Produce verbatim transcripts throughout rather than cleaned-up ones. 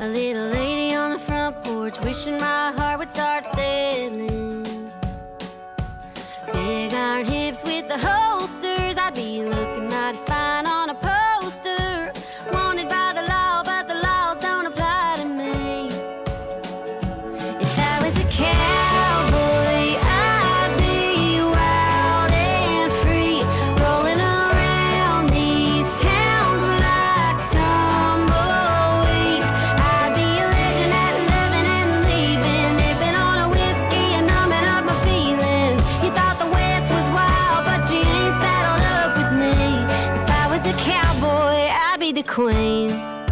A little lady on the front porch wishing my heart would start sailing. Big iron hips with the holsters, I'd be looking mighty fine on a poster. Wanted by the law, but the laws don't apply to me. If I was a cowboy, I'd be wild and free, rolling around these towns like tumbleweeds. I'd be a legend at living and leaving, nipping on a whiskey and numbing up my feelings. You thought the West was wild, but you ain't saddled up with me. If I was a cowboy, I'd be the queen.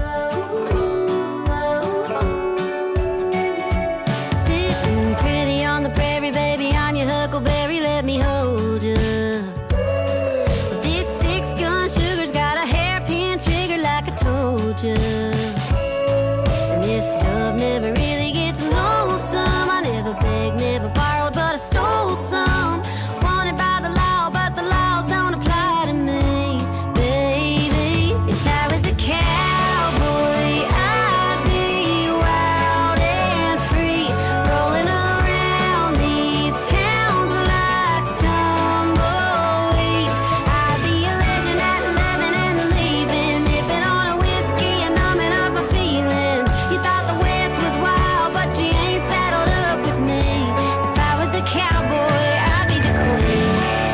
Sitting pretty on the prairie, baby, I'm your huckleberry, let me hold you. This six-gun sugar's got a hairpin trigger like I told you. And this stuff never really gets lonesome. I never begged, never borrowed, but I stole some. Wanted by the law, but the laws don't apply to me, baby. If I was a cowboy, I'd be wild and free, rolling around these towns like tumbleweeds. I'd be a legend at living and leaving, nipping on a whiskey and numbing up my feelings. You thought the West was wild, but you ain't saddled up with me. If I was a cowboy, I'd be the queen.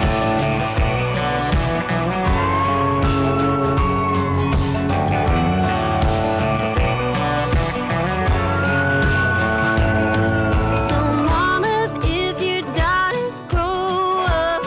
So mamas, if your daughters grow up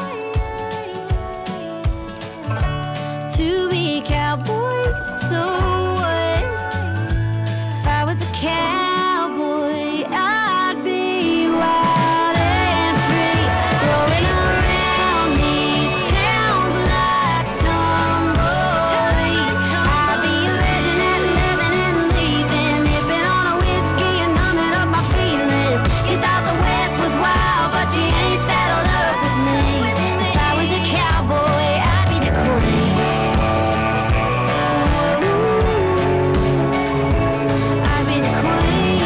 to be cowboys, so what? If I was a cowboy, I'd be wild and free, rolling around these towns like tumbleweeds. I'd be a legend at living and leaving, nipping on a whiskey and numbing up my feelings. You thought the West was wild, but you ain't saddled up with me. If I was a cowboy, I'd be the queen. I'd be the queen.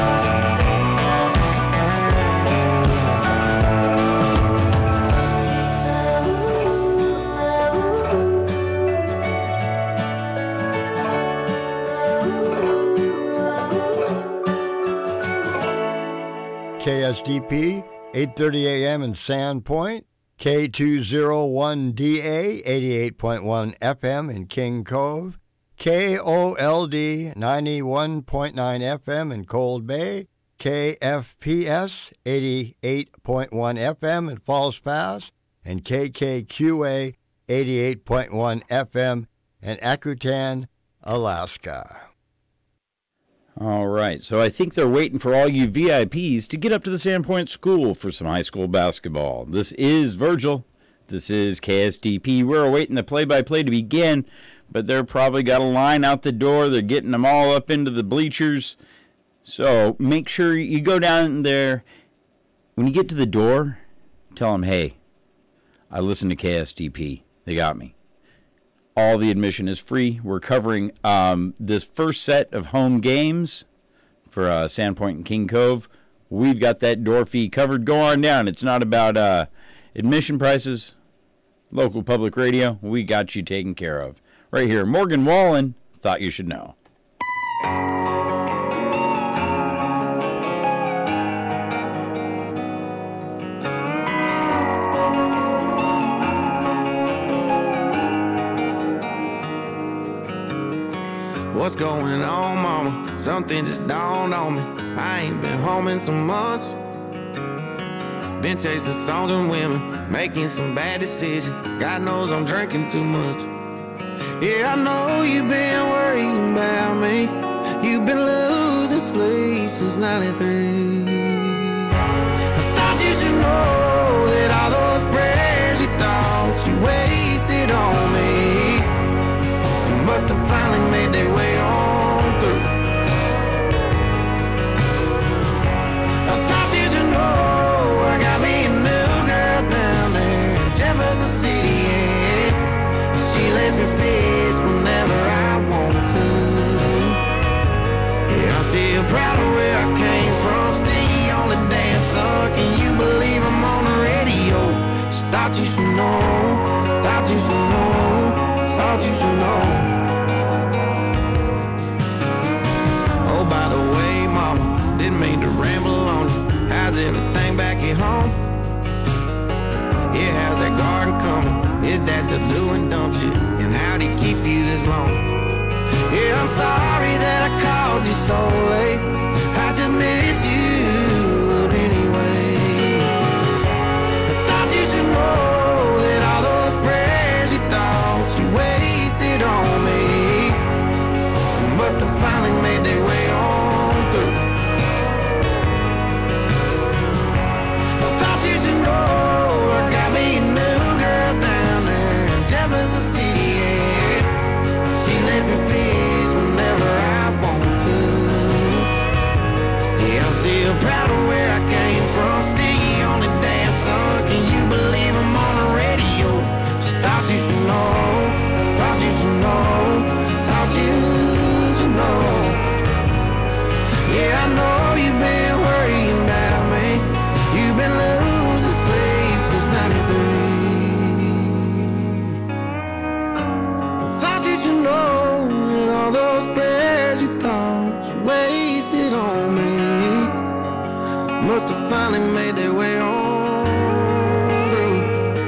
K S D P, eight thirty a.m. in Sandpoint, K two oh one D A, eighty-eight point one F M in King Cove, K O L D, ninety-one point nine F M in Cold Bay, K F P S, eighty-eight point one F M in Falls Pass, and K K Q A, eighty-eight point one F M in Akutan, Alaska. All right, so I think they're waiting for all you V I Ps to get up to the Sandpoint School for some high school basketball. This is Virgil. This is K S D P. We're awaiting the play-by-play to begin, but they're probably got a line out the door. They're getting them all up into the bleachers. So make sure you go down there. When you get to the door, tell them, hey, I listen to K S D P. They got me. All the admission is free. We're covering um, this first set of home games for uh, Sandpoint and King Cove. We've got that door fee covered. Go on down. It's not about uh, admission prices. Local public radio, we got you taken care of. Right here, Morgan Wallen, Thought You Should Know. What's going on, mama? Something just dawned on me. I ain't been home in some months. Been chasing songs and women, making some bad decisions. God knows I'm drinking too much. Yeah, I know you've been worrying about me. You've been losing sleep since ninety-three. I thought you should know that all those prayers you thought you wasted on me must have finally made their way on through. I thought you should know I got me a new girl down there in Jefferson City, yeah. She lets me fish whenever I want to. Yeah, how's everything back at home? Yeah, how's that garden coming? Is that still doing dumb shit? And how'd he keep you this long? Yeah, I'm sorry that I called you so late. I just miss you anyways. I thought you should know that all those prayers you thought you wasted on me must have finally made their way on through. I thought you should know I got me a new girl down there in Jefferson City, yeah. She lets me fish whenever I want to. Yeah, I'm still proud of where I came from. Sticky on the damn sun. Can you believe I'm on the radio? Just thought you should know. Thought you should know. Thought you should know. Yeah, I know you've been worrying about me. You've been losing sleep since ninety-three. I thought you should know that all those prayers you thought you wasted on me must have finally made their way on through.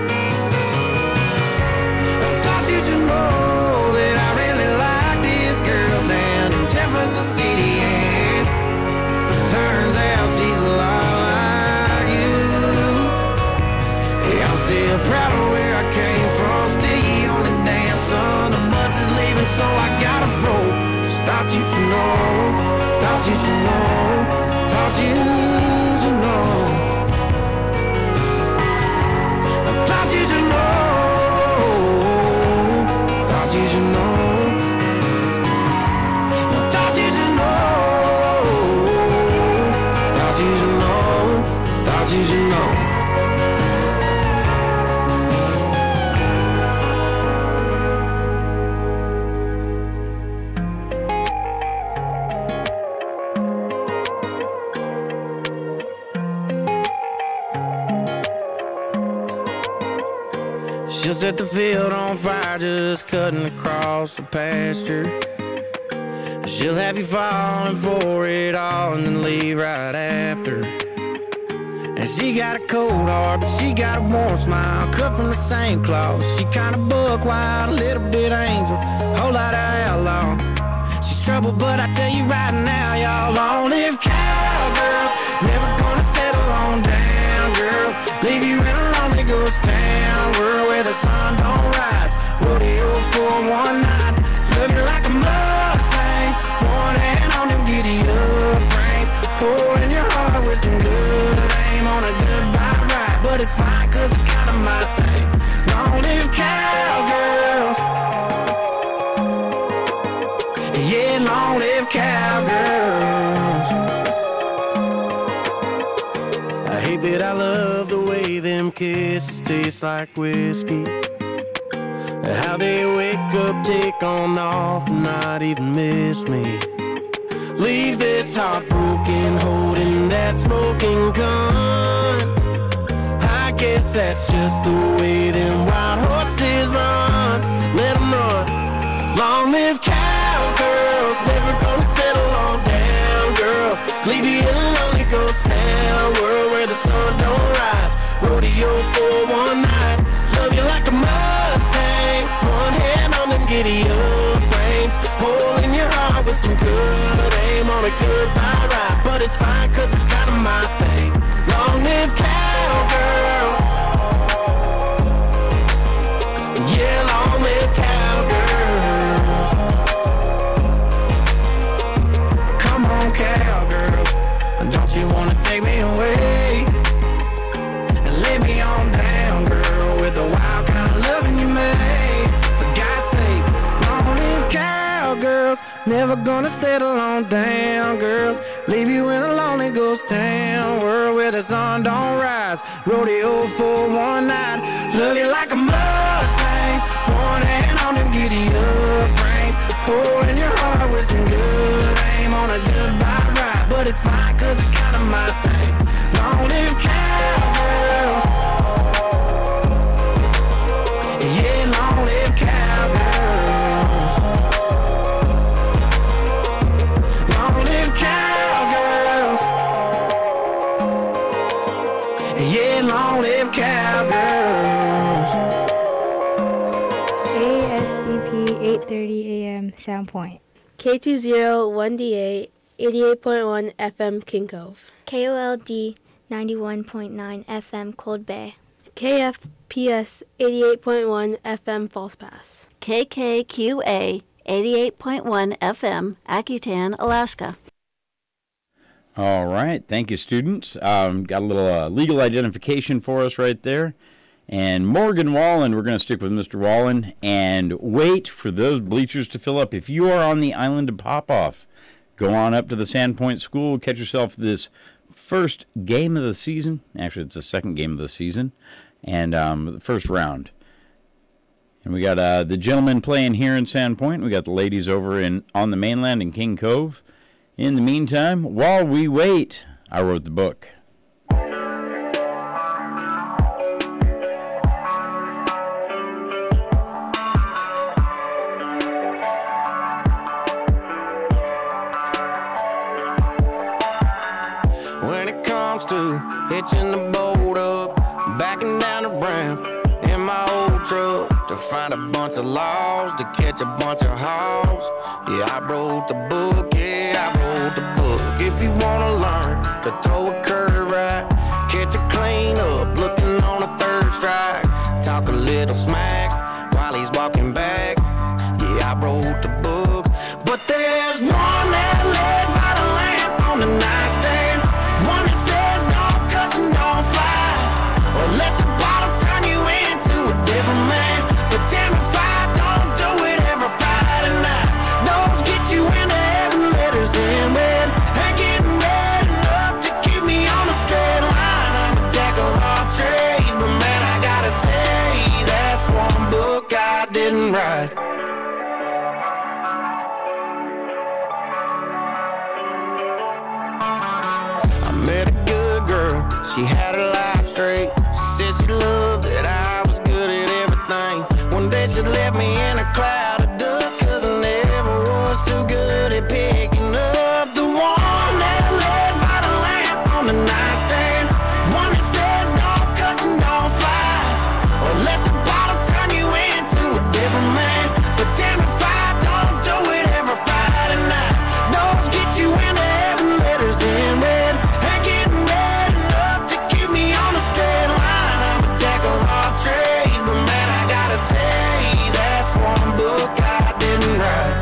I thought you should know that I really like this girl down in Jefferson City, yeah. Turns out she's a lot like you. Yeah, I'm still proud of where I came from. Sticky on the damn sun. The bus is leaving, so I gotta roll. Just thought you should know. Thought you should know. Thought you should know. I thought you should know. Thought you should know. I thought you should know. Thought you should know. Thought you should know. She'll set the field on fire just cutting across the pasture. She'll have you falling for it all and then leave right after. And she got a cold heart, but she got a warm smile, cut from the same cloth. She kinda buck wild, a little bit angel, whole lot of outlaw. She's trouble, but I tell you right now, y'all, long-lived cowgirls, never gonna settle on down, girls. Leave you in a lonely ghost town, world where the sun don't rise. Rodeo for one night, love you like a Mustang. One hand on them giddy up reins, pouring your heart with some good aim on a goodbye ride. But it's fine, cause it's kinda my thing. Long-lived cowgirls, yeah, long-lived cowgirls. I hate that I love the way them kisses taste like whiskey. How they wake up, take on off, and not even miss me. Leave this heartbroken, holding that smoking gun. I guess that's just the way them wild horses run. Let them run. Long-lived cowgirls, never gonna settle on down, girls. Leave you in a lonely ghost town, world where the sun don't rise. Rodeo for one night, love you like a Mustang. One hand on them giddy up reins, hole in your heart with some good aim on a goodbye ride. But it's fine, cause it's kinda my thing. Long-lived cowgirls, yeah, long-lived cowgirls. Come on, cowgirls, don't you wanna take me away and lay me on down, girl, with the wild kind of loving you made. For God's sake, long-lived cowgirls, never gonna settle on down, girls. Leave you in a lonely ghost town, world where the sun don't rise. Rodeo for one night, love you like a Mustang. One hand on them giddy up reins, pouring your heart with some good aim on a goodbye ride. But it's fine, cause it's kinda my thing. Long-lived cowgirls, yeah, long-lived cowgirls. Long-lived cowgirls, m, Sandpoint. K two zero one D A, eighty-eight point one F M, King Cove. K O L D ninety-one point nine F M, Cold Bay. K F P S eighty-eight point one F M, False Pass. K K Q A eighty-eight point one F M, Akutan, Alaska. All right. Thank you, students. Um, got a little uh, legal identification for us right there. And Morgan Wallen, we're going to stick with Mister Wallen and wait for those bleachers to fill up. If you are on the island of Popoff, go on up to the Sandpoint School, catch yourself this first game of the season. Actually, it's the second game of the season, and um, the first round. And we got uh, the gentlemen playing here in Sandpoint. We got the ladies over in on the mainland in King Cove. In the meantime, while we wait, I wrote the book. When it comes to hitching the boat up, backing down the ramp in my old truck to find a bunch of laws, to catch a bunch of hogs. Yeah, I wrote the book, yeah, I wrote the book. If you wanna learn to throw a curve right, catch a clean up, looking on a third strike, talk a little smack while he's walking back. Yeah, I wrote the book, but there's one that lays by the lamp on the nightstand. One that says don't cuss and don't fight, or let the bottle turn you into a different man. But damn if I don't do it every Friday night. Those get you into heaven, letters in red, and getting red enough to keep me on the straight line. I'm a jack of all trades, but man, I gotta say that's one book I didn't write. She had her life straight. She said she loved that I was good at everything. One day she left me in a cloud of dust, cause I never was too good at picking up the one that lays by the lamp on the nightstand. One that says don't cuss and don't fight, or let the bottle turn you into a different man. But damn if I don't do it every Friday night. Those get you into heaven, letters in red, and getting red enough to keep me on the straight line. I'm a jack of all trades, but man, I gotta say that's one book I didn't write.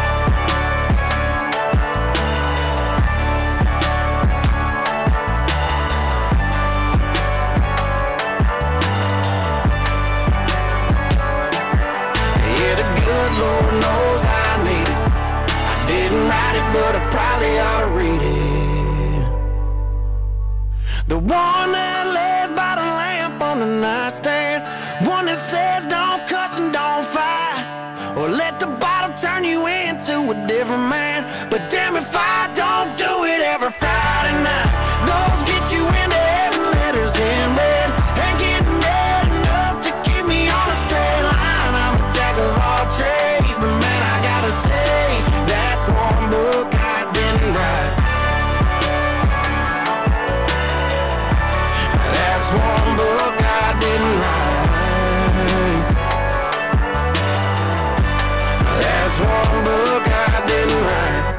Yeah, the good Lord knows I need it. I didn't write it, but I probably ought to read it. The one that lays by the lamp on the nightstand. One that says don't cuss and don't fight, or let the bottle turn you into a different man. But damn if I don't do it every Friday night. Those get you into heaven, letters in red, and getting red enough to keep me on a straight line. I'm a jack of all trades, but man, I gotta say that's one book I didn't write. That's one book I didn't write. That's one book I didn't write.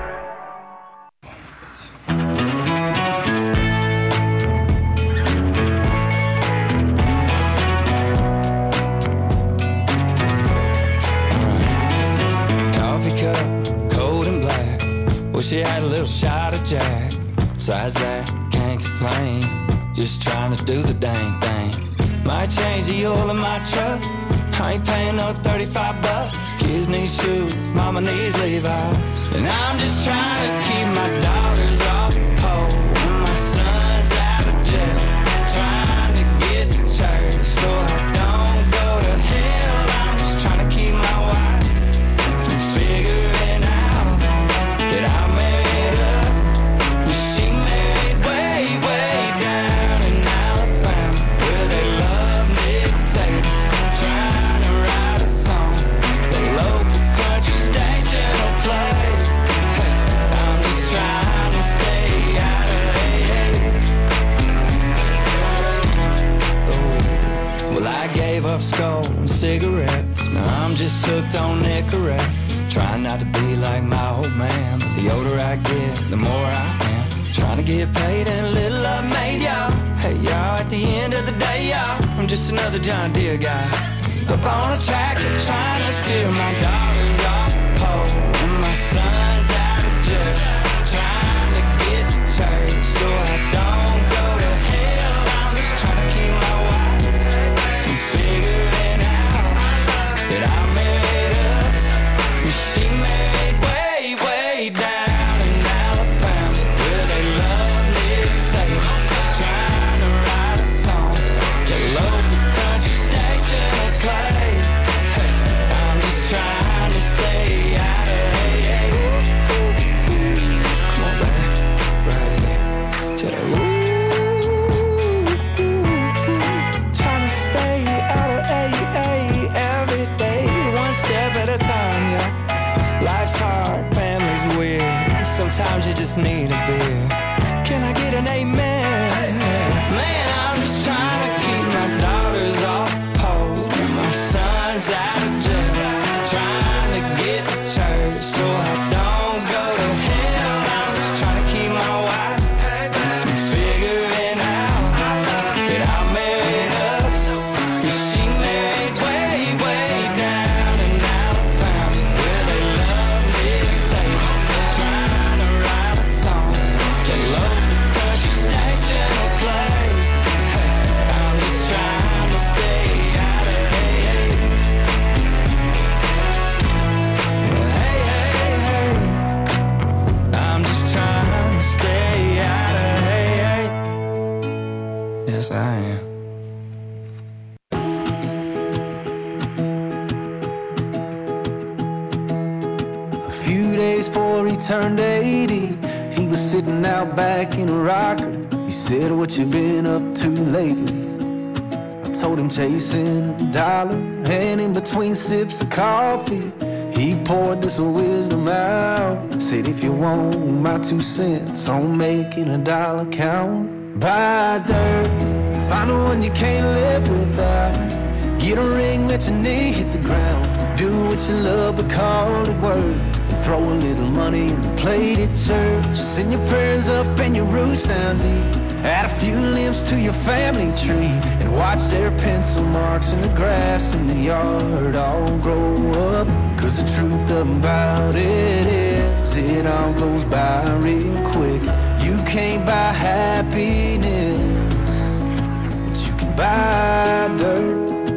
Coffee cup, cold and black. Wish you had a little shot of Jack. Besides that, can't complain. Just trying to do the dang thing. Might change the oil in my truck. I ain't paying no thirty-five bucks. Kids need shoes, mama needs Levi's. And I'm just trying to keep my daughters off the pole when my son's out of jail. Trying to get to church so I don't go to hell. I'm just trying to keep my wife from figuring out that I married up. And she married way, way down in Alabama, where they love Nick Saban. Trying to write a song the local country station will play. Hey, I'm just trying to stay out of A A. Oh, well, I gave up skull and cigarettes. Now I'm just hooked on Nicorette. Trying not to be like my old man, but the older I get, the more I am. Trying to get paid and a little I've made, y'all. Hey, y'all, at the end of the day, y'all, I'm just another John Deere guy. Up on a tractor, trying to steer my daughters off the pole, and my son's out of jail. Trying to get to church so I don't go to hell. I'm just trying to keep my wife from figuring out that I married up. And she married way, way down in Alabama, where they love Nick Saban. Trying to write a song that local country station will play. Hey, I'm just trying to stay out of hey, hey. Come on, back, right here. Tell her, ooh, ooh, ooh. Trying to stay out of A A every day, one step at a time, yeah. Life's hard, family's weird. Sometimes you just need a beer. Can I get an amen? Man, I'm just trying to keep my daughters off the pole, and my son's out of jail. Trying to get to church so I don't go to hell. I'm just trying to keep my wife from figuring out that I married up. And she married way, way down in Alabama, where they love Nick Saban. Trying to write a song that local country station will play. Hey, I'm just trying to stay out of hey, hey. Well, hey, hey, hey. I'm just trying to stay out of hey, hey. Yes, I am. A few days before he turned eighty, he was sitting out back in a rocker. He said, "What you been up to lately?" I told him chasing a dollar, and in between sips of coffee, he poured this wisdom out. Said, "If you want my two cents on making a dollar count, buy dirt, find the one you can't live without. Get a ring, let your knee hit the ground. Do what you love, but call it work. And throw a little money in the plate at church. Send your prayers up and your roots down deep. Add a few limbs to your family tree, and watch their pencil marks in the grass in the yard all grow up. Cause the truth about it is, it all goes by real quick. You can't buy happiness, but you can buy dirt."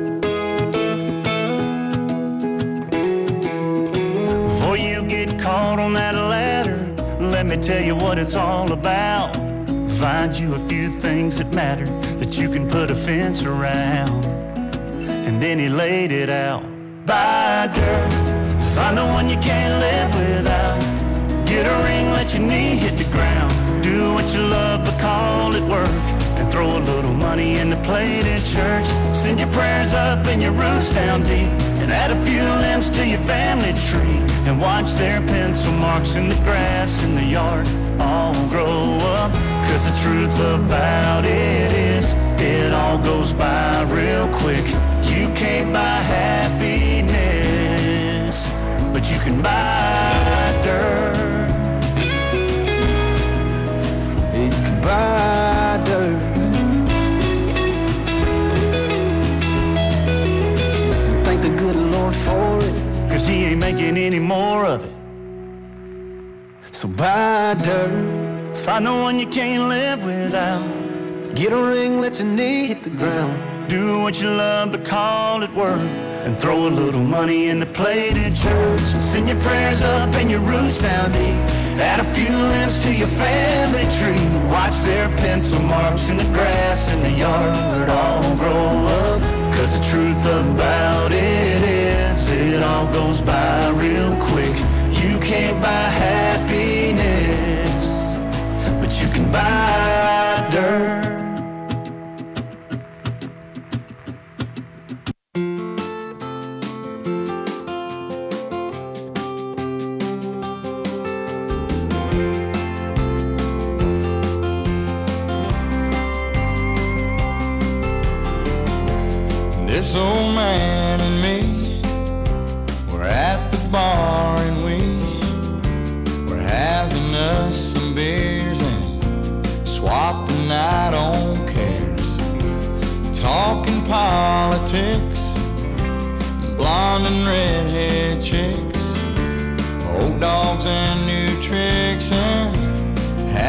Before you get caught on that ladder, let me tell you what it's all about. Find you a few things that matter, that you can put a fence around. And then he laid it out. Buy dirt, find the one you can't live without. Get a ring, let your knee hit the ground. Do what you love, but call it work. And throw a little money in the plate at church. Send your prayers up and your roots down deep. And add a few limbs to your family tree. And watch their pencil marks in the grass in the yard all grow up. Cause the truth about it is, it all goes by real quick. You can't buy happiness, but you can buy dirt. You can buy dirt. Thank the good Lord for it, Cause he ain't making any more of it. so buy dirt. Find the one you can't live without. Get a ring, let your knee hit the ground. Do what you love, but call it work. And throw a little money in the plate at church. And send your prayers up and your roots down deep. Add a few limbs to your family tree. Watch their pencil marks in the grass in the yard all grow up. Cause the truth about it is, it all goes by real quick. You can't buy happiness, but you can buy dirt. This old man and me were at the bar in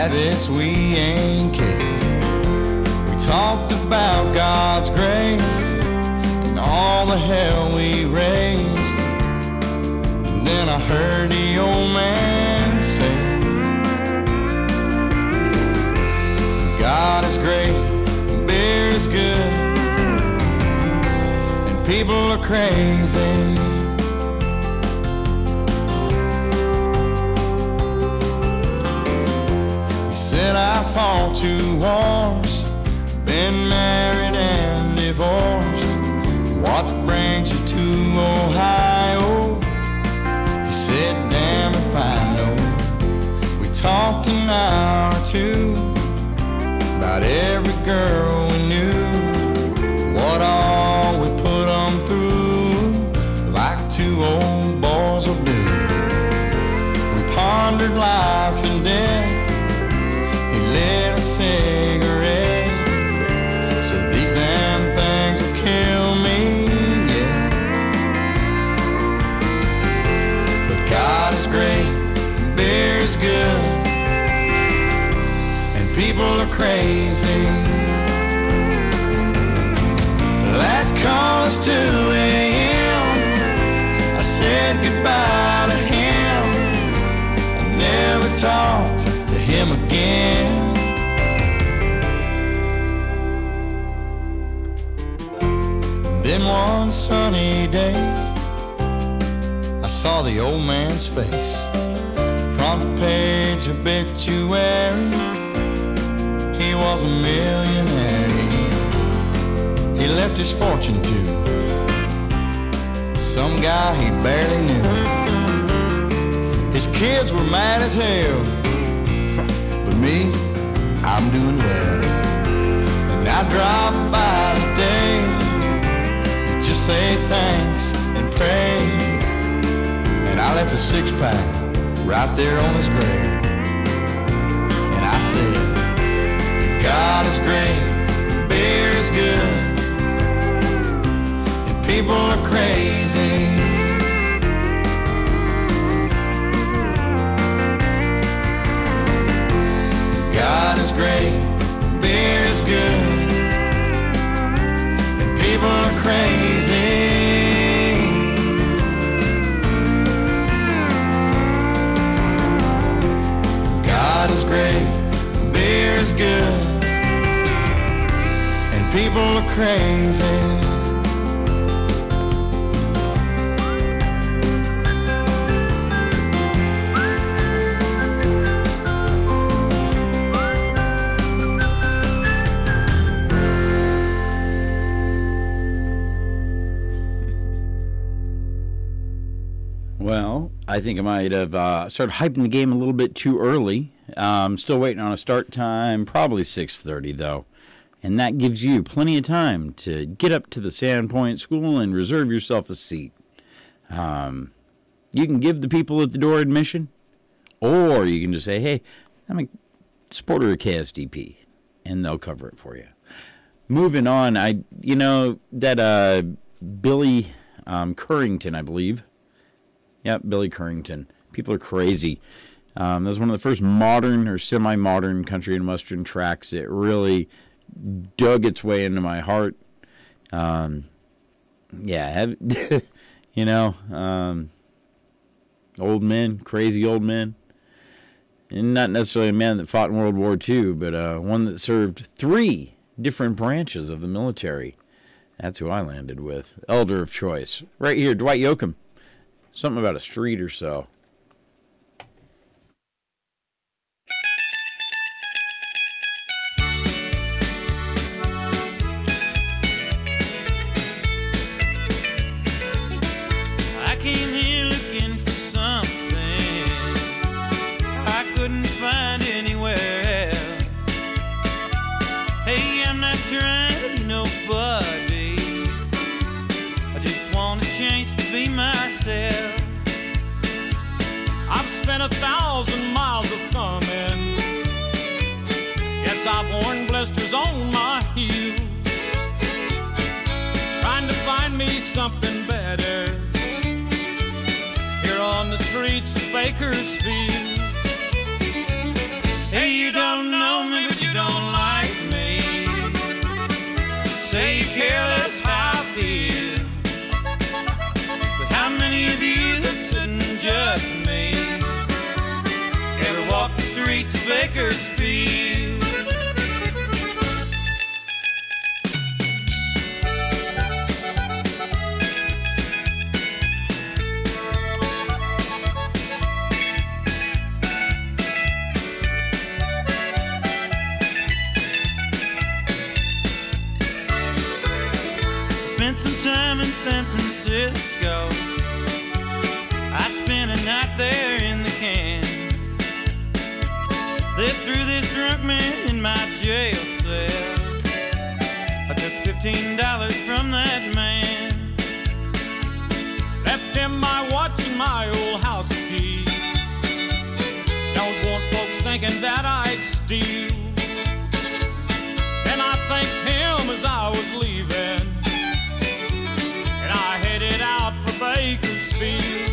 habits we ain't kicked. We talked about God's grace and all the hell we raised. And then I heard the old man say, God is great, beer is good, and people are crazy. Said I fought two wars, been married and divorced. What brings you to Ohio? He said, damn if I know. We talked an hour or two about every girl we knew, what all we put them through, like two old boys will do. We pondered life and death. He lit a cigarette, said these damn things will kill me, yeah. But God is great, beer is good, and people are crazy. Last call is two a.m. I said goodbye to him. I never talked to him again. Then one sunny day, I saw the old man's face. Front page obituary, he was a millionaire. He left his fortune to some guy he barely knew. His kids were mad as hell, but me, I'm doing well. And I drive by today to just say thanks and pray. And I left a six pack right there on his grave. And I said, God is great, beer is good, and people are crazy. God is great, beer is good, and people are crazy. God is great, beer is good, and people are crazy. Well, I think I might have uh, started hyping the game a little bit too early. Um, still waiting on a start time, probably six thirty though. And that gives you plenty of time to get up to the Sandpoint School and reserve yourself a seat. Um, you can give the people at the door admission, or you can just say, hey, I'm a supporter of K S D P, and they'll cover it for you. Moving on, I you know, that uh, Billy um, Currington, I believe. Yep, Billy Currington. People are crazy. Um, that was one of the first modern or semi-modern country and western tracks. It really dug its way into my heart. Um, yeah, have, you know, um, old men, crazy old men. And not necessarily a man that fought in World War Two, but uh, one that served three different branches of the military. That's who I landed with. Elder of choice. Right here, Dwight Yoakam. Something about a street or so. I came here looking for something I couldn't find anywhere else. Hey, I'm not trying to be nobody, I just want a chance to be myself. I've spent a thousand miles of thumbing. Yes, I've worn blisters on my heels, trying to find me something better here on the streets of Bakersfield. Hey, you don't know me, but you don't like me. Say you care less how I feel. But how many of you that sit and judge me ever walk the streets of Bakersfield? Spent some time in San Francisco. I spent a night there in the can. They threw this drunk man in my jail cell. I took fifteen dollars from that man. Left him my watch and my old house key. Don't want folks thinking that I'd steal. And I thanked him as I was leaving. And I headed out for Bakersfield.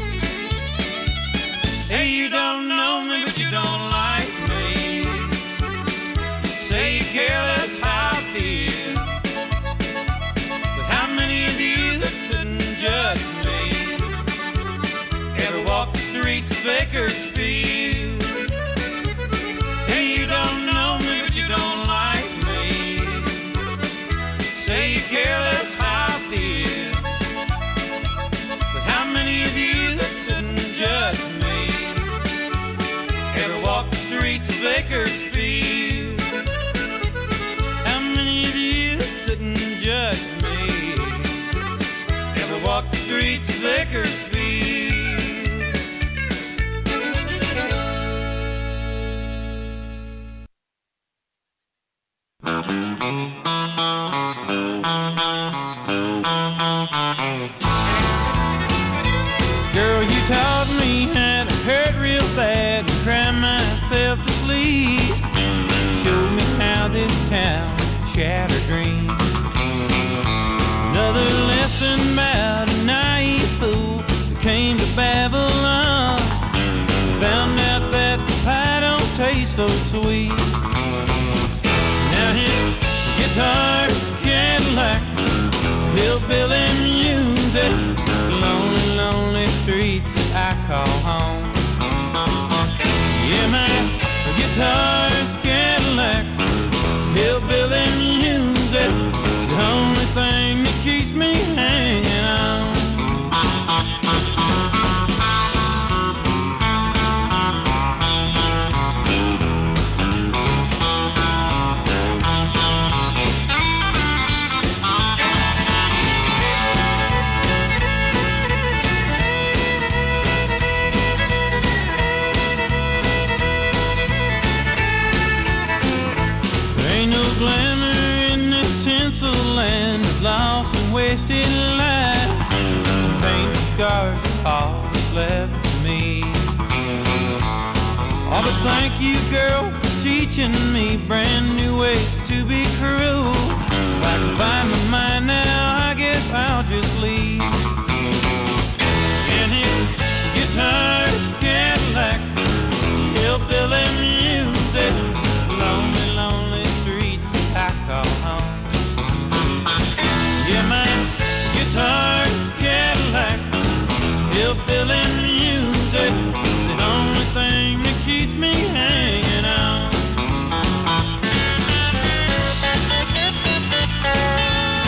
Hey, you don't know me, but you don't like me. Say you care less how I feel. But how many of you that sit and judge me ever walk the streets of Bakersfield? Hey, you don't know me, but you don't like me. Say you care less how I feel. But how many of you that sit and judge me ever walk the streets of Bakersfield? How many of you that sit and judge me ever walk the streets of Bakersfield? Girl, you taught me how to hurt real bad and cry myself to sleep. Showed me how this town shattered dreams. Another lesson about a naive fool who came to Babylon. Found out that the pie don't taste so sweet. Now his guitar's Cadillacs, hillbilly music, lonely, lonely streets that I call home. Yeah, my guitar's Cadillacs, hillbilly music, the only thing that keeps me hanging on. Land of lost and wasted lives, pain and scars are all that's left to me. Oh, but thank you, girl, for teaching me brand new ways to be cruel. If I can find my mind now, I guess I'll just leave. And his guitars, Cadillacs, hillbilly music, lonely, lonely streets I call home. Yeah, my guitar's Cadillacs, hillbilly music, the only thing that keeps me hanging on.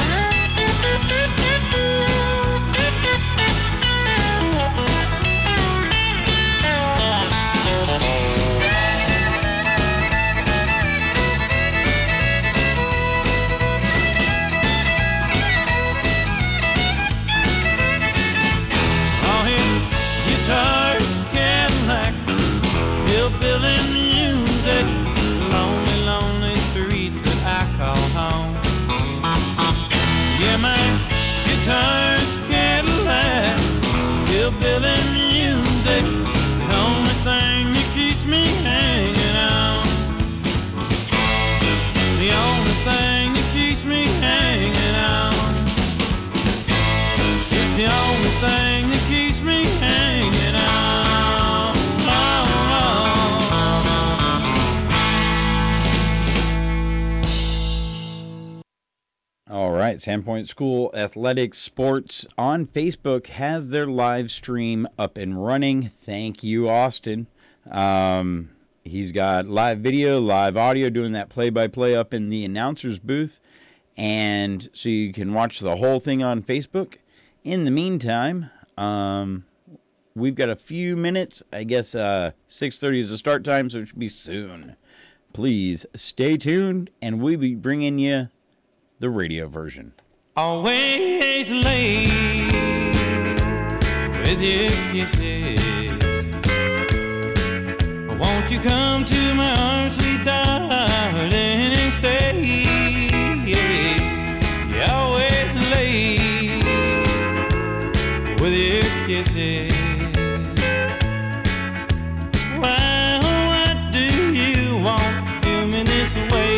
right, Sandpoint School Athletics Sports on Facebook has their live stream up and running. Thank you, Austin. Um, he's got live video, live audio, doing that play-by-play up in the announcer's booth. And so you can watch the whole thing on Facebook. In the meantime, um, we've got a few minutes. I guess uh, six thirty is the start time, so it should be soon. Please stay tuned, and we'll be bringing you the radio version. Always late with your kisses. Won't you come to my arms, sweet darling, and stay? You're always late with your kisses. Why, what do you want to do me this way?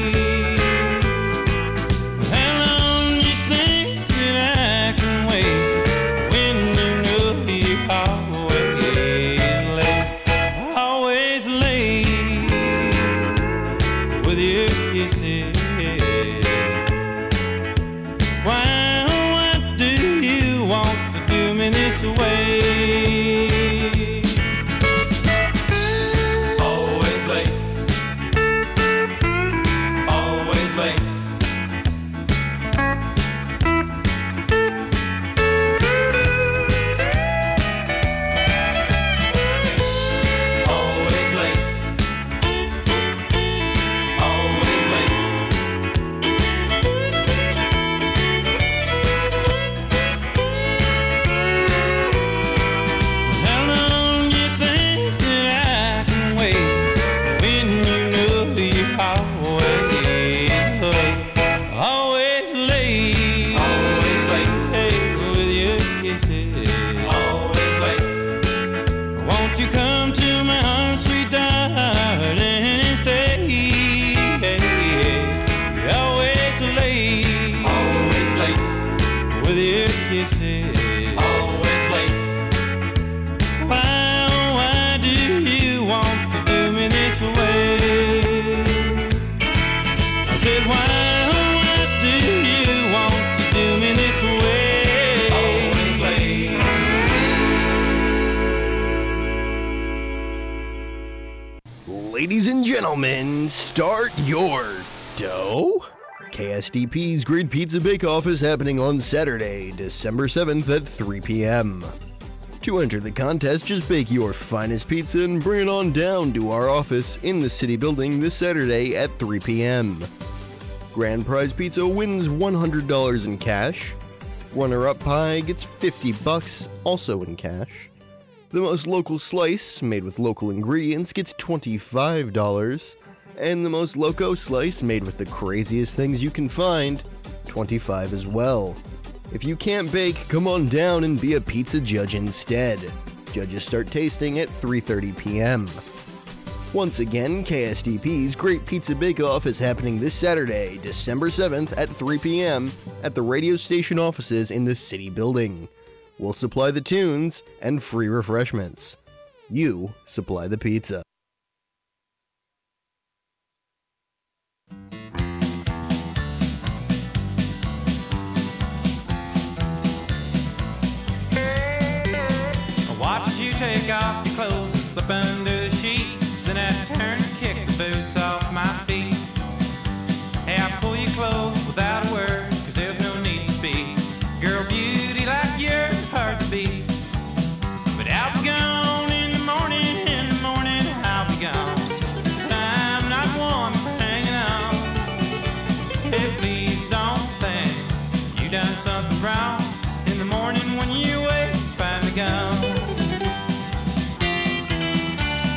Ladies and gentlemen, start your dough. K S D P's Great Pizza Bake-Off is happening on Saturday, December seventh at three p.m. To enter the contest, just bake your finest pizza and bring it on down to our office in the City Building this Saturday at three p.m. Grand Prize Pizza wins one hundred dollars in cash. Runner-up pie gets fifty bucks, also in cash. The most local slice, made with local ingredients, gets twenty-five dollars. And the most loco slice, made with the craziest things you can find, twenty-five dollars as well. If you can't bake, come on down and be a pizza judge instead. Judges start tasting at three thirty p.m. Once again, K S D P's Great Pizza Bake-Off is happening this Saturday, December seventh at three p.m. at the radio station offices in the City Building. We'll supply the tunes and free refreshments. You supply the pizza. I watched you take off your clothes and slip under the sheets. Then I turn and kick the boots off my feet. Hey, I pull your clothes without a word, cause there's no need to speak. Girl, beauty like yours is hard to beat. But I'll be gone in the morning, in the morning I'll be gone. Cause I'm not one for hanging on. Hey, please don't think you done something wrong. In the morning when you wake, find me gone.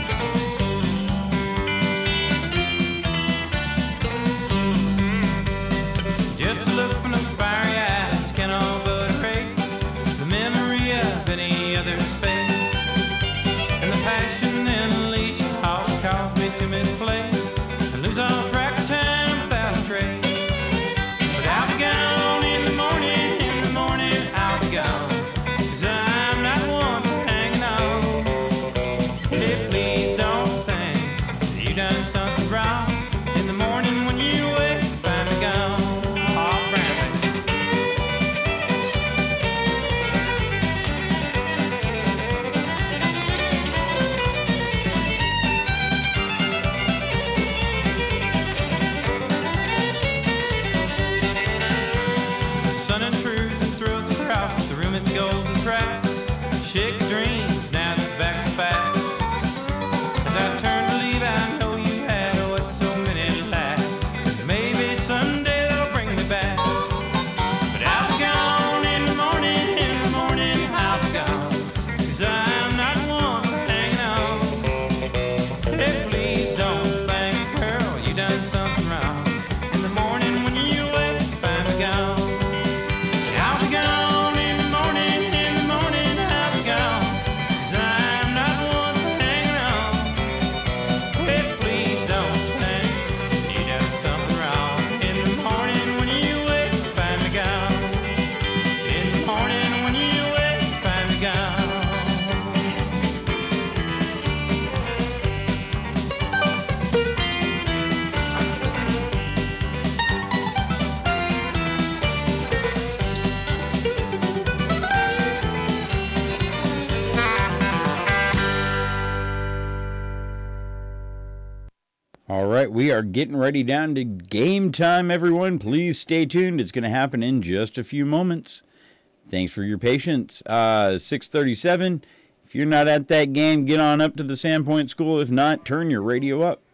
All right, we are getting ready down to game time, everyone. Please stay tuned. It's going to happen in just a few moments. Thanks for your patience. Uh, six thirty-seven. If you're not at that game, get on up to the Sandpoint School. If not, turn your radio up.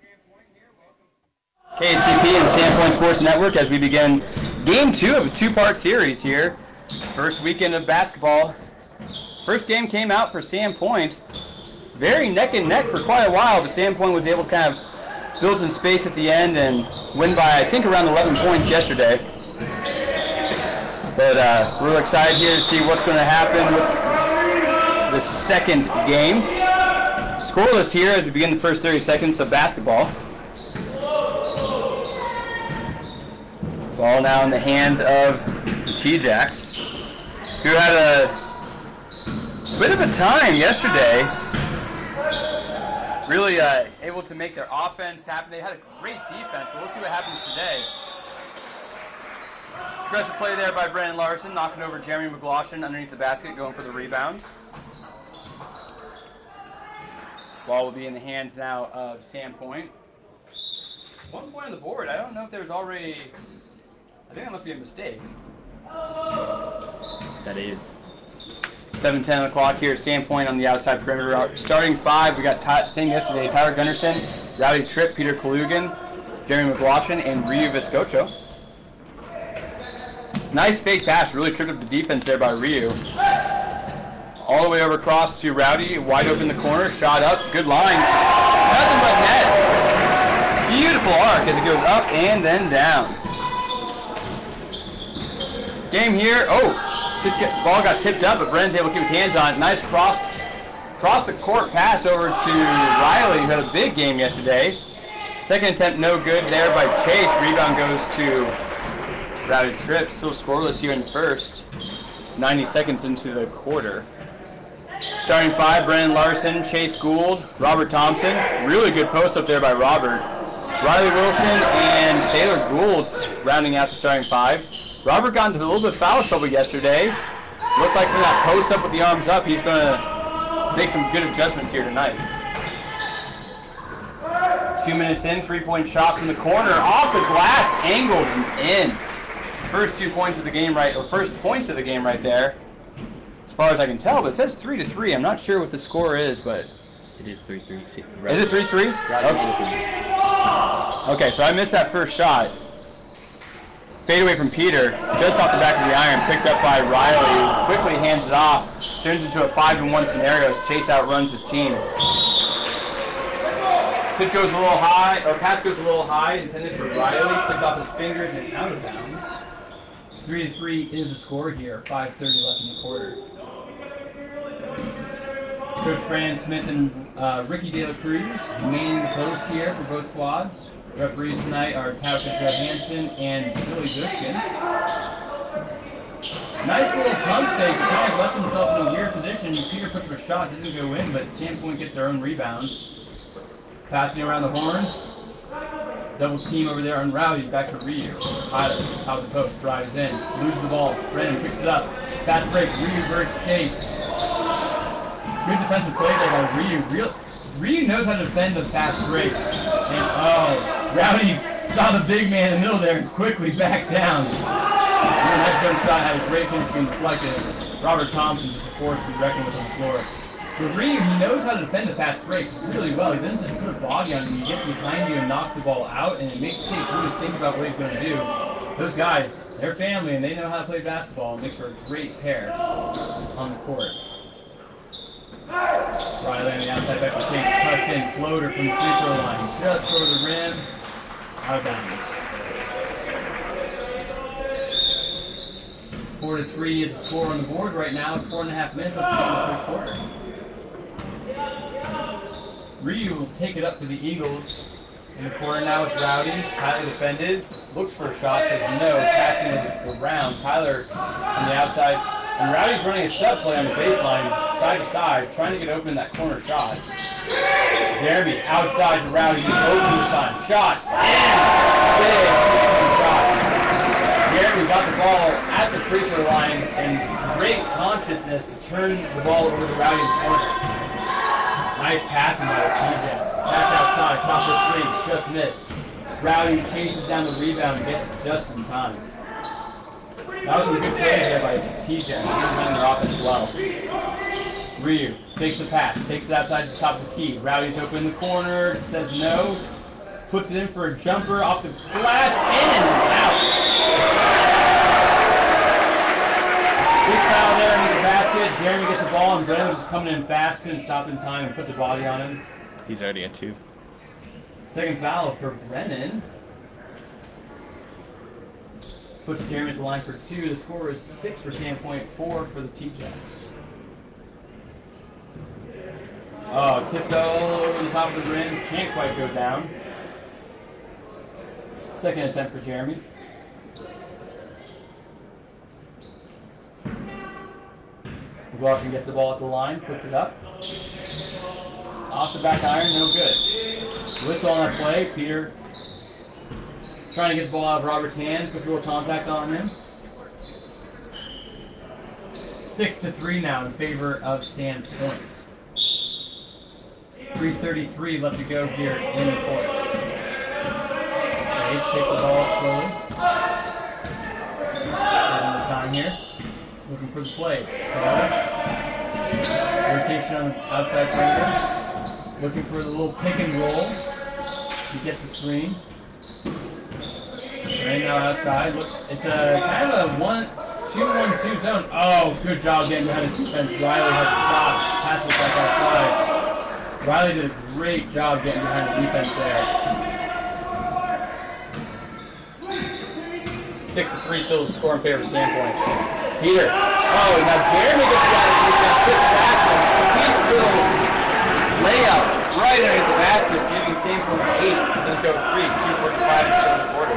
K S D P and Sandpoint Sports Network as we begin game two of a two-part series here. First weekend of basketball. First game came out for Sandpoint. Very neck and neck for quite a while, but Sandpoint was able to kind of build some space at the end and win by, I think, around eleven points yesterday. But uh, we're excited here to see what's going to happen with the second game. Scoreless here as we begin the first thirty seconds of basketball. Ball now in the hands of the T-Jacks, who had a bit of a time yesterday. Really uh, able to make their offense happen. They had a great defense, but we'll see what happens today. Aggressive play there by Brennan Larson, knocking over Jeremy McLaughlin underneath the basket, going for the rebound. Ball will be in the hands now of Sandpoint. One point on the board. I don't know if there's already... I think that must be a mistake. That is. seven ten o'clock here, Sandpoint on the outside perimeter. Starting five, we got Ty, same yesterday, Tyler Gunderson, Rowdy Tripp, Peter Kalugan, Jeremy McLaughlin, and Ryu Viscocho. Nice fake pass, really tripped up the defense there by Ryu. All the way over across to Rowdy, wide open in the corner, shot up, good line. Nothing but net. Beautiful arc as it goes up and then down. Game here, oh. Ball got tipped up, but Brennan's able to keep his hands on it. Nice cross, cross the court pass over to Riley, who had a big game yesterday. Second attempt, no good there by Chase. Rebound goes to Rowdy Tripp. Still scoreless here in the first. ninety seconds into the quarter. Starting five, Brennan Larson, Chase Gould, Robert Thompson. Really good post up there by Robert. Riley Wilson and Sailor Gould rounding out the starting five. Robert got into a little bit of foul trouble yesterday. Looked like from that post up with the arms up, he's going to make some good adjustments here tonight. Two minutes in, three-point shot from the corner, off the glass, angled and in. First two points of the game right, or first points of the game right there, as far as I can tell. But it says three to three. I'm not sure what the score is, but it is three three. Is it three three? Okay. Okay, so I missed that first shot. Fade away from Peter, just off the back of the iron, picked up by Riley, who quickly hands it off, turns into a five and one scenario as Chase outruns his team. Tip goes a little high, or pass goes a little high, intended for Riley, tipped off his fingers and out of bounds. Three to three is the score here, five thirty left in the quarter. Coach Brandon Smith and uh, Ricky De La Cruz manning the post here for both squads. Referees tonight are Tauka Johansson and Billy Dushkin. Nice little pump fake, kind of left himself in a weird position. Peter puts up a shot, doesn't go in, but Sandpoint gets their own rebound. Passing around the horn. Double team over there on Rowdy, back to Ryu. Tyler, top of the post, drives in, loses the ball. Brennan picks it up. Fast break, Ryu versus Chase. Good defensive play there by Ryu. Real, Ryu knows how to defend the fast breaks. And oh, Rowdy saw the big man in the middle there and quickly backed down. And that jump shot had a great chance to be deflected. Robert Thompson just a force to be reckoned with on the floor. But Ryu, he knows how to defend the fast breaks really well. He doesn't just put a body on you. He gets behind you and knocks the ball out, and it makes Chase really think about what he's going to do. Those guys, they're family, and they know how to play basketball. It makes for a great pair on the court. Riley on the outside back to Chase, cuts in, floater from the free throw line. Just for the rim, out of bounds. Four to three is the score on the board right now. It's four and a half minutes left in the first quarter. Ryu will take it up to the Eagles. In the corner now with Rowdy. Tyler defended. Looks for a shot, says no. Passing it around. Tyler on the outside. And Rowdy's running a step play on the baseline, side to side, trying to get open that corner shot. Jeremy outside to Rowdy. He's open this time. Shot. And big shot. Jeremy got the ball at the free throw line and great consciousness to turn the ball over to Rowdy's corner. Nice passing by the T-Jets. Back outside, top for three, just missed. Rowdy chases down the rebound and gets it just in time. That was a good play there by T-Jets. He's running their offense well. Ryu takes the pass, takes it outside the top of the key. Rowdy's open in the corner, says no. Puts it in for a jumper off the glass, in and out. Big foul there into the basket. Jeremy gets the ball, and Brennan was just coming in fast, couldn't stop in time, and puts a body on him. He's already at two. Second foul for Brennan. Puts Jeremy at the line for two. The score is six for Sandpoint, four for the T-Jacks. Oh, tips all over the top of the rim. Can't quite go down. Second attempt for Jeremy. McLaughlin gets the ball at the line, puts it up. Off the back iron, no good. Whistle on that play. Peter trying to get the ball out of Robert's hand, puts a little contact on him. Six to three now in favor of Sandpoint. three thirty-three left to go here in the court. Ace takes the ball up slowly. Taking his time here. Looking for the play. So, rotation on the outside perimeter. Looking for the little pick and roll. He gets the screen. Right now outside. Look, it's a kind of a one, two, one, two zone. Oh, good job getting behind the defense. Riley had the shot. Pass it back outside. Riley did a great job getting behind the defense there. Six to three, still the score in favor of Sandpoint. Peter. Oh, now Jeremy gets the defense. Gets the basket. Sweet little layup right underneath the basket, giving Sandpoint eight. Let's go three. two forty-five in the third quarter.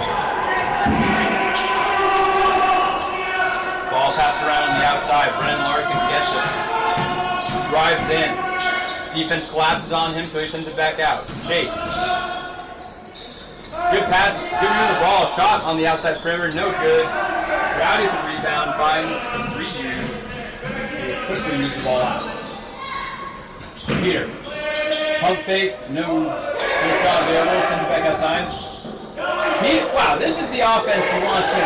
Ball passed around on the outside. Brennan Larson gets it. Drives in. Defense collapses on him, so he sends it back out. Chase. Good pass, good move of the ball. Shot on the outside perimeter, no good. Rowdy with the rebound, finds Ryu. He quickly moves the ball out. Peter. Pump fakes, no, no shot available, sends it back outside. He, wow, this is the offense you want to see.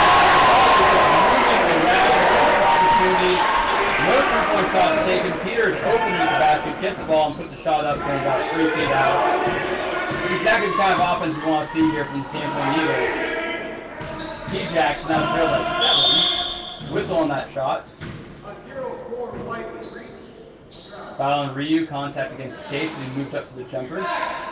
Moving around, opportunities. No three-point shots taken. Peter's opening the basket, gets the ball, and puts a shot up from about three feet out. Exactly the kind of offense we want to see here from the Sandpoint Eagles. T-Jacks now trailed at seven. Whistle on that shot. Foul on Ryu, contact against Chase as he moved up for the jumper.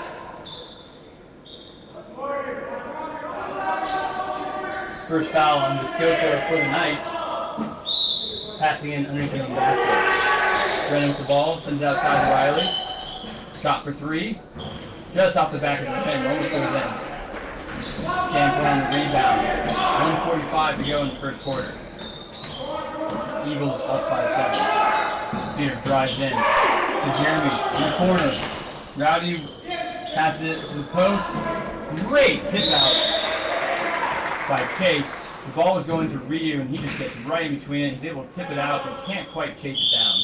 First foul on Viscocho for the night. Passing in underneath the basket. Brennan with the ball, sends it outside to Riley. Shot for three. Just off the back of the pen, almost goes in. Sandpoint on the rebound. one forty-five to go in the first quarter. Eagles up by seven. Peter drives in to Jeremy in the corner. Rowdy passes it to the post. Great tip out by Chase. The ball was going to Ryu, and he just gets right in between it. He's able to tip it out, but can't quite chase it down.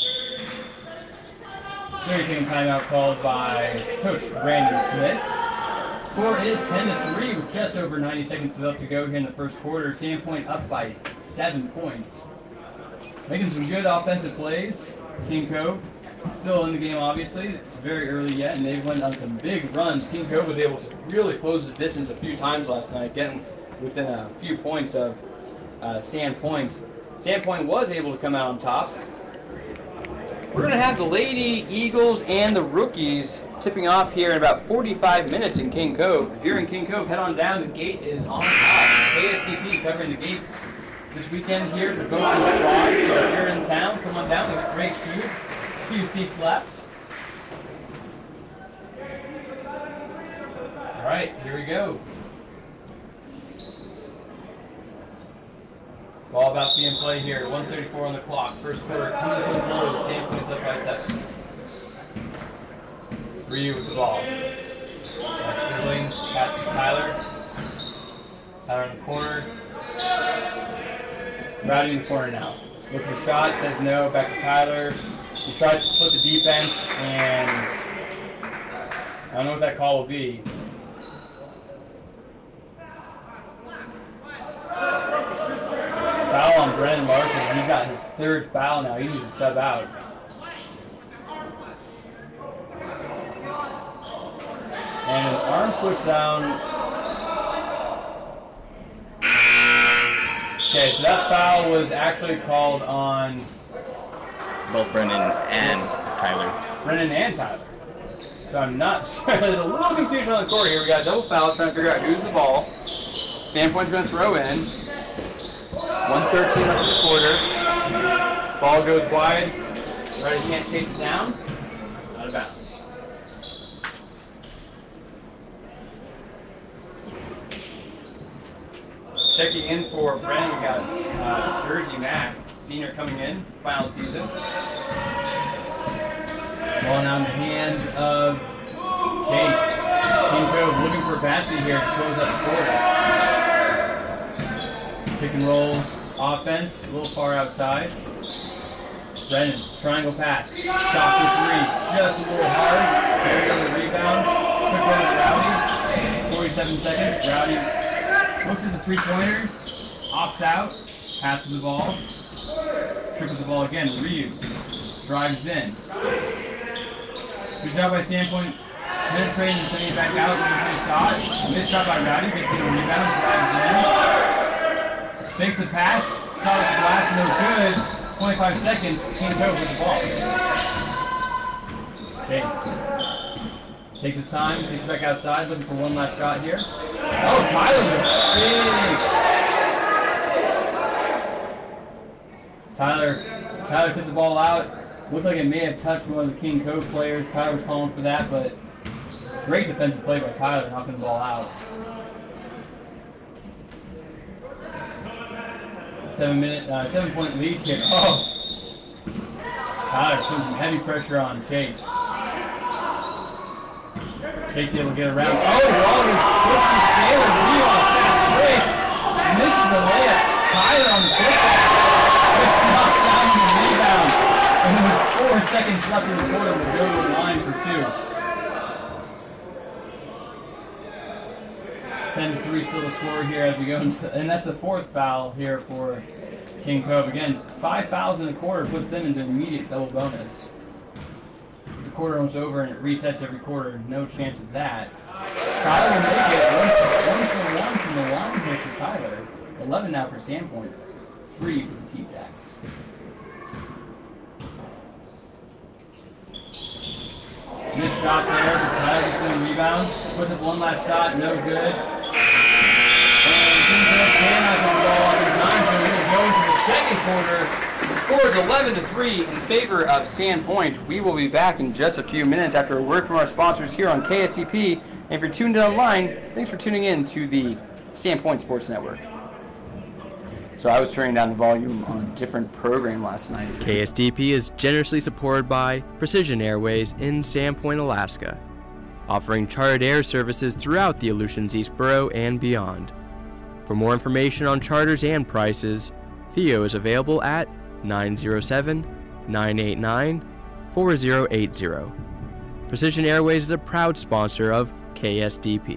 Very second timeout called by Coach Brandon Smith. Score is ten to three with just over ninety seconds left to go here in the first quarter. Sandpoint up by seven points. Making some good offensive plays. King Cove still in the game, obviously. It's very early yet, and they've went on some big runs. King Cove was able to really close the distance a few times last night, getting within a few points of uh, Sandpoint. Sandpoint was able to come out on top. We're going to have the Lady Eagles and the Rookies tipping off here in about forty-five minutes in King Cove. If you're in King Cove, head on down. The gate is on top. K S D P covering the gates this weekend here for both the squads. So if you're in town, come on down. There's great food. A few seats left. All right, here we go. Ball about to be in play here. one thirty-four on the clock. First quarter coming to a close. Sandpoint's up by seven. Ryu with the ball. That's dribbling. Pass to Tyler. Tyler in the corner. Rowdy in the corner now. Looks for the shot. Says no. Back to Tyler. He tries to split the defense, and I don't know what that call will be. Foul on Brennan Larson. He's got his third foul now. He needs to sub out. And an arm push down. Okay, so that foul was actually called on both Brennan and Tyler. Brennan and Tyler. So I'm not sure. There's a little confusion on the court here. We got double fouls trying to figure out who's the ball. Sandpoint's going to throw in. one thirteen left in the quarter. Ball goes wide. Ready can't chase it down. Out of bounds. Checking in for Brennan, we got uh, Jersey Mack, senior coming in, final season. Ball now in the hands of Chase. King Cove looking for a basket here to close up the quarter. Pick and roll offense, a little far outside. Brennan, triangle pass. Shot for three, just a little hard. Carried on the rebound. Quick run to Rowdy. forty-seven seconds. Rowdy looks at the three-pointer, opts out, passes the ball, triples the ball again. Ryu drives in. Good job by Sandpoint, penetrating and sending it back out. Looking for a shot. Missed shot by Rowdy, gets it a rebound, drives in. Fakes the pass, shot at the glass, no good. twenty-five seconds, King Cove with the ball. Chase. Takes his time, takes it back outside, looking for one last shot here. Oh, Tyler big. Tyler, Tyler took the ball out. Looked like it may have touched one of the King Cove players. Tyler was calling for that, but great defensive play by Tyler, knocking the ball out. Seven minute, uh, seven point lead here. Oh, Tyler putting some heavy pressure on Chase. Chase able to get around. Oh, Wally flips Taylor. Ryu on a fast break. Misses the layup. Tyler on the football. Gets knocked down on the rebound. And with four seconds left in the quarter, we'll go to the line for two. ten to three still the score here as we go into, and that's the fourth foul here for King Cove. Again, five fouls in the quarter puts them into immediate double bonus. The quarter almost over and it resets every quarter. No chance of that. Tyler will make it. One for one from the line here for Tyler. eleven now for Sandpoint. Three for the T-Jacks. Missed shot there, but Tyler gets in the rebound. Puts up one last shot, no good. And King Cove can have the ball on the nine, so we're going to go into the second quarter. The score is eleven to three in favor of Sandpoint. We will be back in just a few minutes after a word from our sponsors here on K S D P. And if you're tuned in online, thanks for tuning in to the Sandpoint Sports Network. So I was turning down the volume on a different program last night. K S D P is generously supported by Precision Airways in Sandpoint, Alaska, offering chartered air services throughout the Aleutians East Borough and beyond. For more information on charters and prices, Theo is available at nine zero seven, nine eight nine, four zero eight zero. Precision Airways is a proud sponsor of K S D P.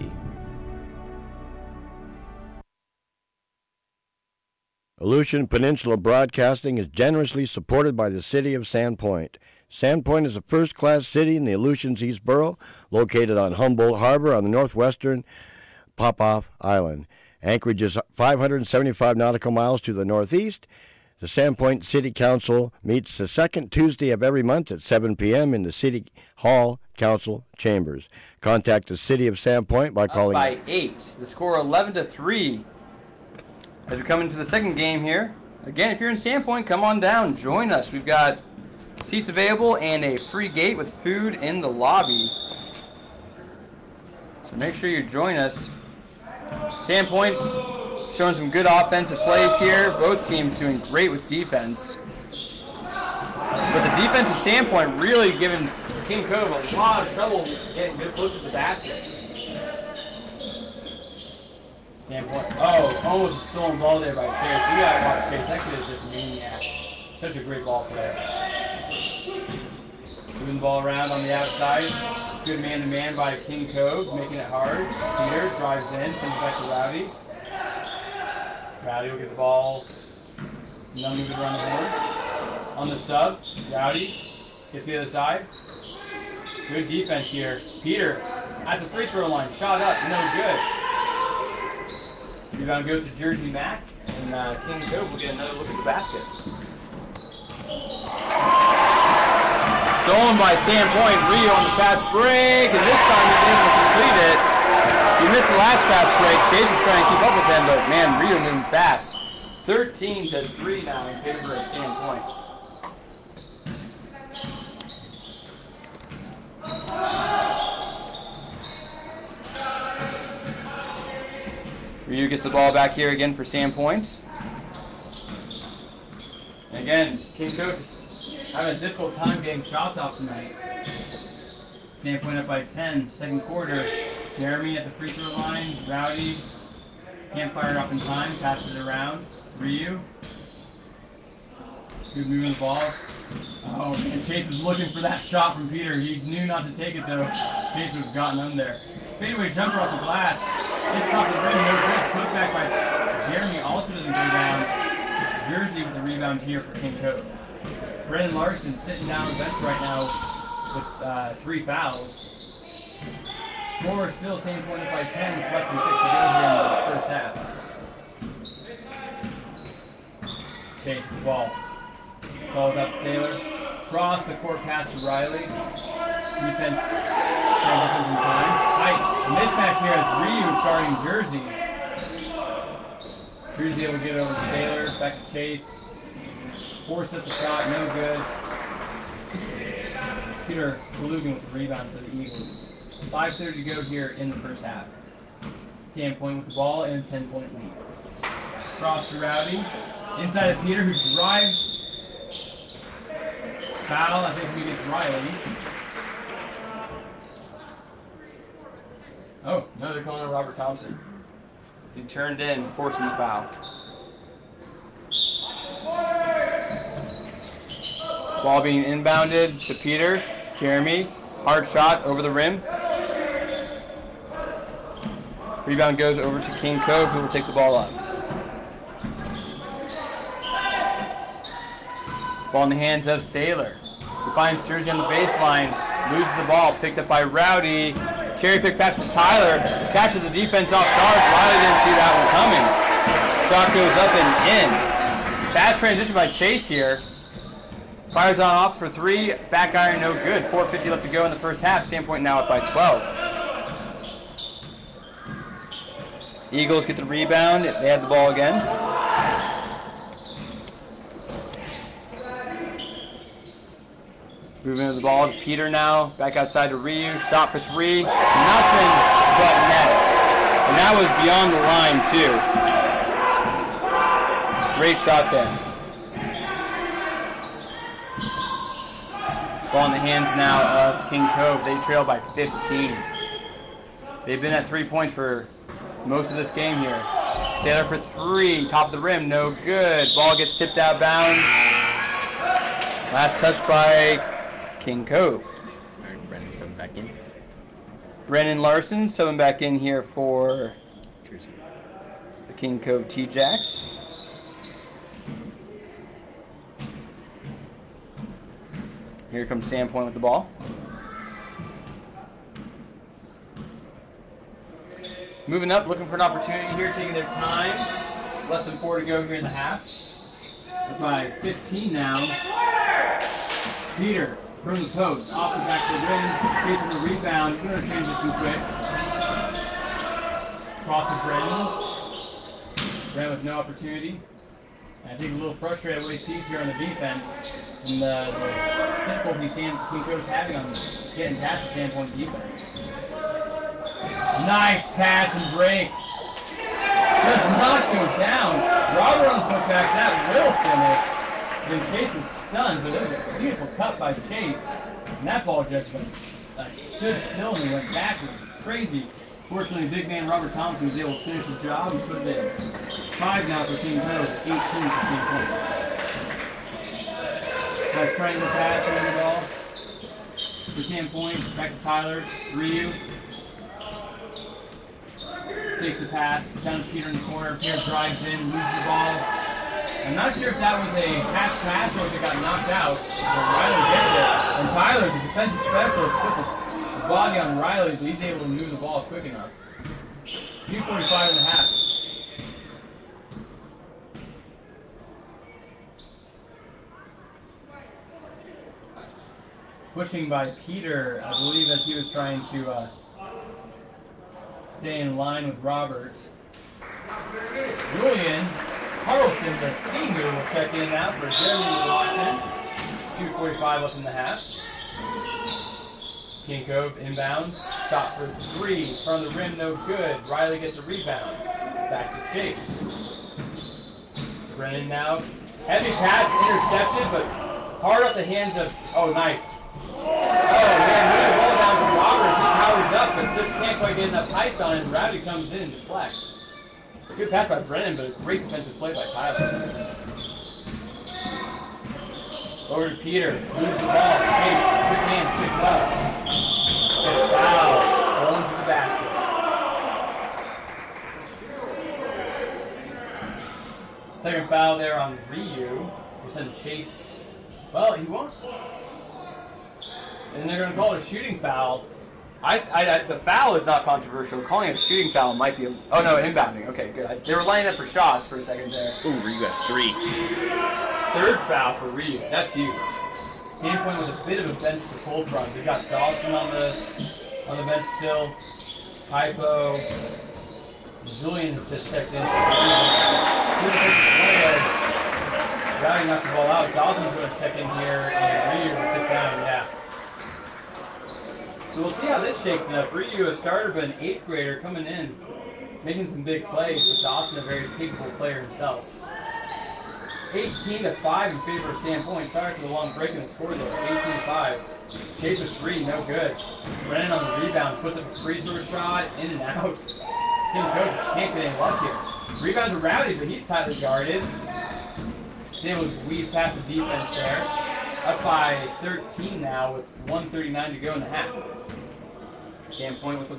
Aleutian Peninsula Broadcasting is generously supported by the City of Sandpoint. Sandpoint is a first-class city in the Aleutians East Borough, located on Humboldt Harbor on the northwestern Popoff Island. Anchorage is five hundred seventy-five nautical miles to the northeast. The Sandpoint City Council meets the second Tuesday of every month at seven p.m. in the City Hall Council Chambers. Contact the City of Sandpoint by calling... Up by eight. The score eleven to three. As we come into the second game here, again, if you're in Sandpoint, come on down, join us. We've got seats available and a free gate with food in the lobby. So make sure you join us. Sandpoint showing some good offensive plays here. Both teams doing great with defense. But the defense of Sandpoint really giving King Cove a lot of trouble getting good close to the basket. Sandpoint. Oh, almost a stolen ball there by Chase. You gotta watch Chase. That kid is just maniac. Such a great ball player. Moving the ball around on the outside. Good man-to-man by King Cove, making it hard. Peter drives in, sends it back to Rowdy. Rowdy will get the ball. Now moving around the horn. On the sub, Rowdy gets the other side. Good defense here. Peter at the free throw line. Shot up, no good. Rebound goes to Jersey Mack, and uh, King Cove will get another look at the basket. Stolen by Sandpoint. Rio on the fast break, and this time he's able to complete it. He missed the last fast break. Case was trying to keep up with him, but man, Rio moving fast. thirteen to three now in favor of Sandpoint. Ryu gets the ball back here again for Sandpoint. And again, King Cove is having a difficult time getting shots off tonight. Sandpoint up by ten, second quarter. Jeremy at the free throw line. Rowdy can't fire it up in time, passes it around. Ryu. Good move on the ball. Oh, and Chase was looking for that shot from Peter. He knew not to take it though. Chase would have gotten him there. Fadeaway jumper off the glass. It's top of the rim, no good. Put back by Jeremy also doesn't go down. Jersey with the rebound here for King Cove. Brennan Larson sitting down on the bench right now with uh, three fouls. Score still same point up by ten with less than six to go here in the first half. Chase with the ball. Ball's out to Sailor. Cross the court pass to Riley. Defense transitions in time. Tight mismatch here as Ryu starting Jersey. Jersey able to get it over to Sailor. Back to Chase. Force at the shot, no good. Peter Belugan with the rebound for the Eagles. five thirty to go here in the first half. Sandpoint with the ball and a ten point lead. Cross to Rowdy. Inside of Peter who drives. Foul, I think he gets Riley. Oh, no, they're calling on Robert Thompson. He turned in, forcing the foul. Ball being inbounded to Peter. Jeremy, hard shot over the rim. Rebound goes over to King Cove, who will take the ball up. Ball in the hands of Sailor. He finds Jersey on the baseline, loses the ball, picked up by Rowdy. Cherry pick pass to Tyler, catches the defense off guard. Riley didn't see that one coming. Shot goes up and in. Fast transition by Chase here. Fires on off for three, back iron no good. four fifty left to go in the first half. Sandpoint now up by twelve. Eagles get the rebound. They have the ball again. Moving to the ball to Peter now. Back outside to Ryu. Shot for three. Nothing but net. And that was beyond the line, too. Great shot there. Ball in the hands now of King Cove. They trail by fifteen. They've been at three points for most of this game here. Sailor for three. Top of the rim. No good. Ball gets tipped out of bounds. Last touch by King Cove. Brennan subbing back in. Brennan Larson subbing back in here for the King Cove T-Jacks. Here comes Sandpoint with the ball. Moving up, looking for an opportunity here, taking their time. Less than four to go here in the half. By fifteen now. Peter from the post, off the back of the rim, chasing the rebound. He's going to transition quick. Cross to Brennan. Brennan with no opportunity. And I think a little frustrated what he sees here on the defense and the, the difficulty King Cove's having on getting past the Sandpoint defense. Nice pass and break. Does not go down. Robert on the putback, that will finish. And Chase was stunned, but it was a beautiful cut by Chase. And that ball just went, like, stood still and went backwards. It's crazy. Fortunately, big man Robert Thompson was able to finish the job and put it in. Five now for King Cove, eighteen for Sandpoint. Guys trying to pass, moving the ball. for Sandpoint. Back to Tyler. Ryu. Takes the pass. Down to Peter in the corner. Peter drives in, loses the ball. I'm not sure if that was a half pass or if it got knocked out. But Riley gets it. And Tyler, the defensive specialist, puts a, a body on Riley, but he's able to move the ball quick enough. two forty-five and a half. Pushing by Peter, I believe, as he was trying to uh, stay in line with Roberts. Julian Carlson, the senior, will check in now for Jeremy Watson. two forty-five left in the half. King Cove inbounds. Shot for three. From the rim, no good. Riley gets a rebound. Back to Chase. Brennan now. Heavy pass intercepted, but hard off the hands of. Oh, nice. Oh, man, moving the ball down to Roberts. He towers up, but just can't quite get enough height on it. And Rowdy comes in and deflects. Good pass by Brennan, but a great defensive play by Tyler. Over to Peter. Moves the ball. Chase. Quick hands. Picks it up. Gets foul. Rolling to the basket. Second foul there on Ryu. We'll send Chase. Well, he won't. And they're going to call it a shooting foul. I, I, I, the foul is not controversial. Calling it a shooting foul might be. A, oh no, inbounding. Okay, good. I, they were lining up for shots for a second there. Ooh, Ryu has three. Third foul for Ryu. That's huge. Sandpoint with a bit of a bench to pull from. They got Dawson on the on the bench still. Hypo. Julian has just checked in. Rowdy knocks the ball out. Dawson's going to check in here, and Ryu will sit down. Yeah. So we'll see how this shakes it up. Ryu, a starter, but an eighth grader coming in, making some big plays, but Dawson, a very capable player himself. eighteen to five in favor of Sandpoint. Sorry for the long break in the score there. eighteen to five. Chase with three, no good. Brennan on the rebound, puts up a free throw shot, in and out. Tim Coach can't get any luck here. Rebound to Rowdy, but he's tightly guarded. He's able to weave past the defense there. Up by thirteen now with one thirty-nine to go in the half. Sandpoint with the